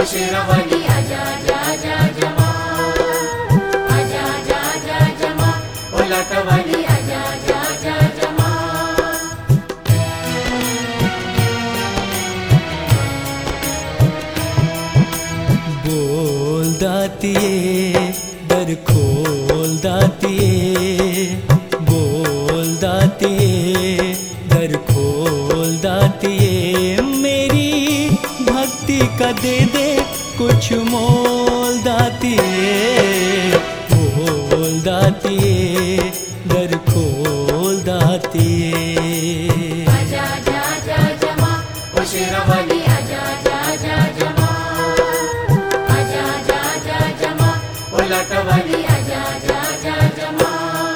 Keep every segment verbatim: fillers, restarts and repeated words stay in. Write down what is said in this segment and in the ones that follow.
शेरावाली आजा आजा आजा आजा माँ, आजा आजा आजा आजा माँ, ओ लाटावाली आजा आजा आजा आजा माँ। बोल दातिये दर खोल दातिये, बोल दातिये दर खोल दातिये, मेरी भक्ति का दे दे कुछ मोल दातिये, बोल दातिये दर खोल दातिये। आजा आजा आजा आजा माँ, ओ शेरावाली आजा आजा आजा आजा माँ, आजा आजा आजा आजा माँ, ओ लाटावाली आजा आजा आजा आजा माँ।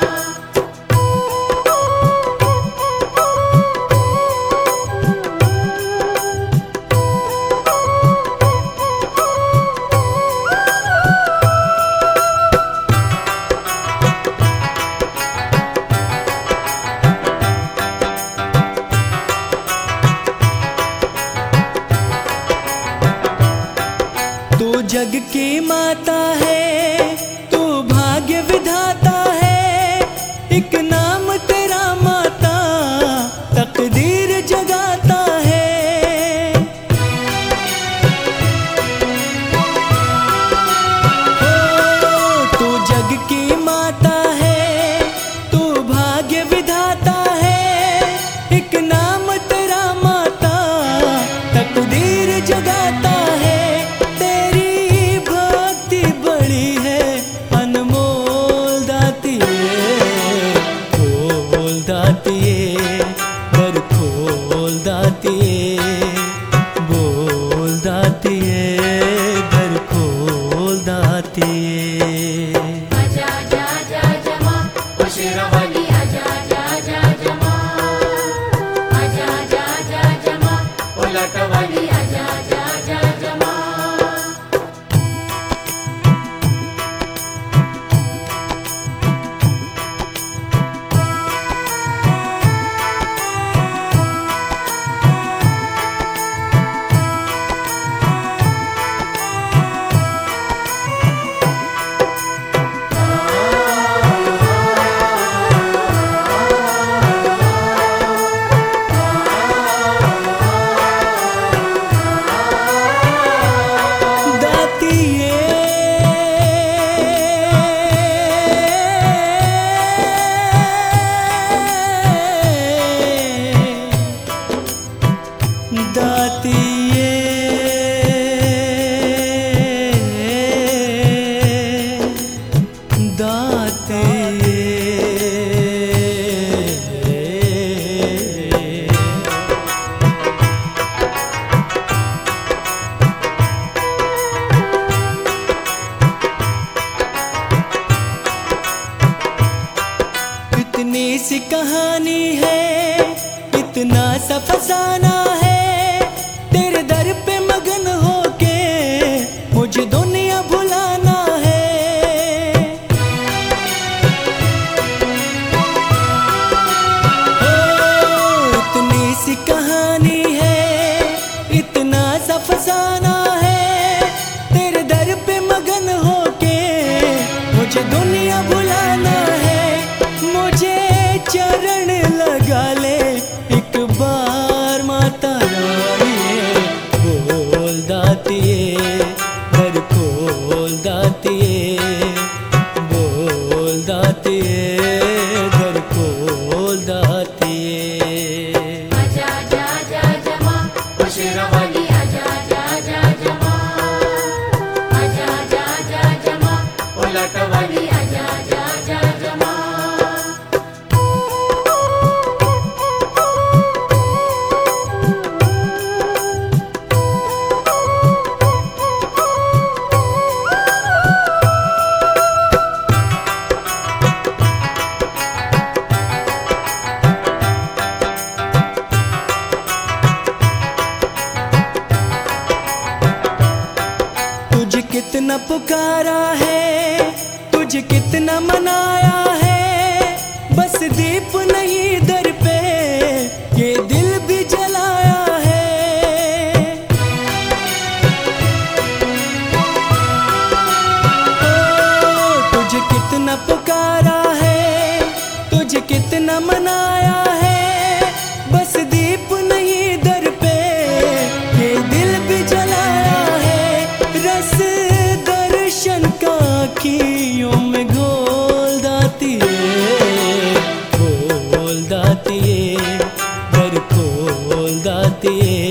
तू जग की माता है, तू भाग्य विधाता है, एक नाम तेरा माता तकदीर जगाता है। ओ, तू जग की माता है, तू भाग्य विधाता है, एक नाम तेरा माता तकदीर जगाता है। दर खोल दातिये, बोल दातिये दर खोल दातिये। आजा आजा आजा आजा माँ, ओ शेरावाली आजा आजा आजा आजा माँ, आजा आजा आजा आजा माँ, ओ लाटावाली आजा आजा आजा आजा माँ। दातिये दातिये इतनी सी कहानी है, इतना सा फसाना है, तेरे दर पे मगन होके मुझे दुनिया भुलाना है। ओ, इतनी सी कहानी है, इतना सा फसाना है, तेरे दर पे मगन होके मुझे दुनिया भुलाना है। मुझे चरण लगा ले एक बार माता रानी, बोल दातिये दर खोल दातिये, बोल दातिये दर खोल दातिये। आजा आजा आजा आजा माँ, ओ शेरावाली आजा आजा आजा आजा माँ, आजा आजा आजा आजा माँ, ओ लाटावाली आजा आजा आजा आजा माँ। तुझे कितना पुकारा है, तुझे कितना मनाया है, बस दीप नहीं दर पे ये दिल भी जलाया है। गाते